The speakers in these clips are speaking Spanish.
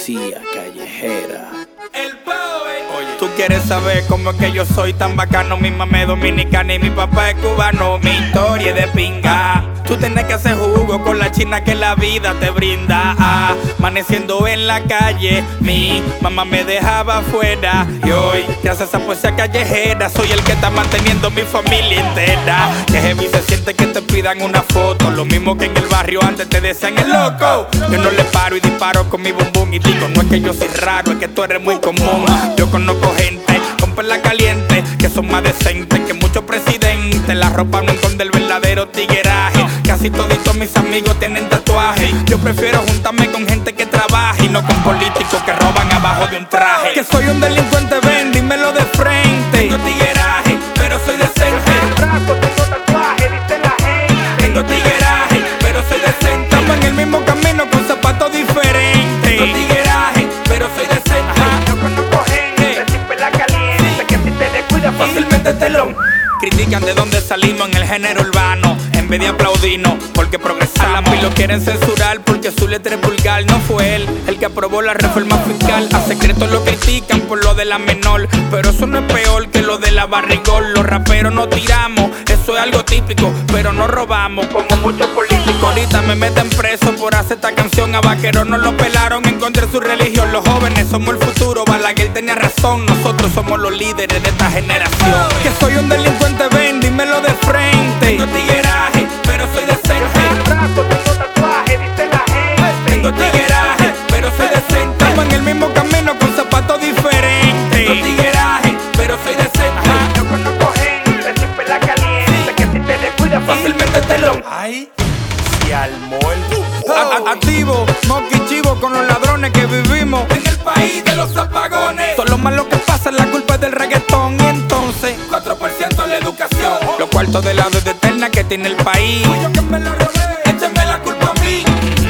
poesía callejera. El Poe. Oye, tú quieres saber cómo es que yo soy tan bacano. Mi mamá es dominicana y mi papá es cubano. Mi historia es de pinga. Tú tienes que hacer jugo con la china que la vida te brinda. Amaneciendo en la calle, mi mamá me dejaba afuera. Y hoy, gracias a poesía callejera, soy el que está manteniendo mi familia entera. Que heavy se siente que te pidan una foto. Lo mismo que en el barrio antes te decían el loco. Yo no le paro y disparo con mi bumbum y digo, no es que yo soy raro, es que tú eres muy común. Yo conozco gente con perla caliente que son más decentes que muchos presidentes. La ropa no esconde el verdadero tigueraje. Casi toditos mis amigos tienen tatuajes. Yo prefiero juntarme con gente que trabaje y no con políticos que roban abajo de un traje. Que soy un delincuente, ven, dímelo de frente. Tengo tigueraje, pero soy decente. Brazo, tengo tatuaje, dice la gente. Tengo tigueraje, pero soy decente. Estamos en el mismo camino con zapatos diferentes. Tengo tigueraje, pero soy decente. Yo conozco gente, sin perla caliente, que si te descuidas fácilmente te lo... Critican de dónde salimos en el género urbano, en vez de aplaudirnos porque progresamos. Y lo quieren censurar porque su letra es vulgar. No fue él el que aprobó la reforma fiscal. A secreto lo critican por lo de la menor, pero eso no es peor que lo de la barrigol. Los raperos no tiramos, eso es algo típico, pero no robamos como muchos políticos. Ahorita me meten preso por hacer esta canción. A Vaquero no lo pelaron en contra de su religión. Los jóvenes somos el futuro, Balaguer tenía razón. Nosotros somos los líderes de esta generación. Que soy un delincuente, ven, dímelo de frente. Tengo tigueraje, pero soy decente. Brazo, tengo tatuaje, dice la gente. Tengo tigueraje, pero soy decente. Estamos en el mismo camino con zapatos diferentes. Tengo tigueraje, pero soy decente. Yo conozco gente, sin perla caliente, que si te descuidas fácilmente te lo... Ay, se armó el... Activo, moqui chivo con los ladrones que vivimos en el país de los apagones. Todo lo malo que pasa, la culpa es del reggaetón. Y entonces, 4% la educación. Los cuartos de lado de eterna que tiene el país. Yo que me lo robé, échame la culpa a mí.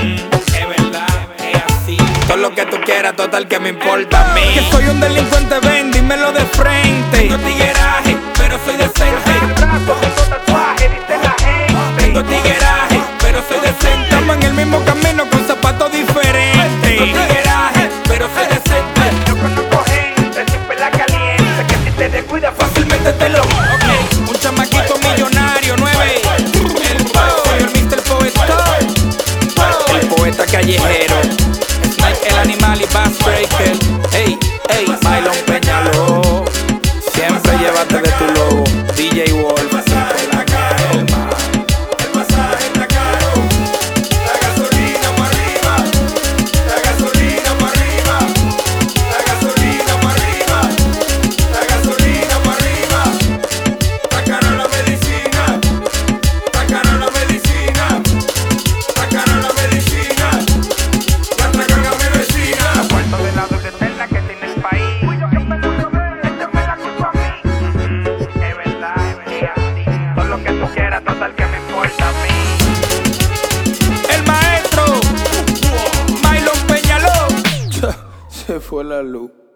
Es verdad, es así. Todo lo que tú quieras, total que me importa a mí. Que soy un delincuente, ven, dímelo de frente. Tengo tigueraje, pero soy decente. Brazo, tengo tatuaje, dice la gente. Tengo tigueraje, pero soy decente. Estamos en el mismo camino con zapatos diferentes. Tengo tigueraje, pero soy decente. Yo conozco gente, sin perla caliente, que si te descuidas fácilmente te lo... Un chamaquito millonario, 9. El Poe, el Mr. Poeta. El poeta callejero. Snake, el animal y Bass Breaker. Ey, ey, Mylon Peñaló. Siempre llévate de tu lobo. DJ Wolf. Total que me importa a mí. El maestro Mylon Peñaló. Se fue la luz.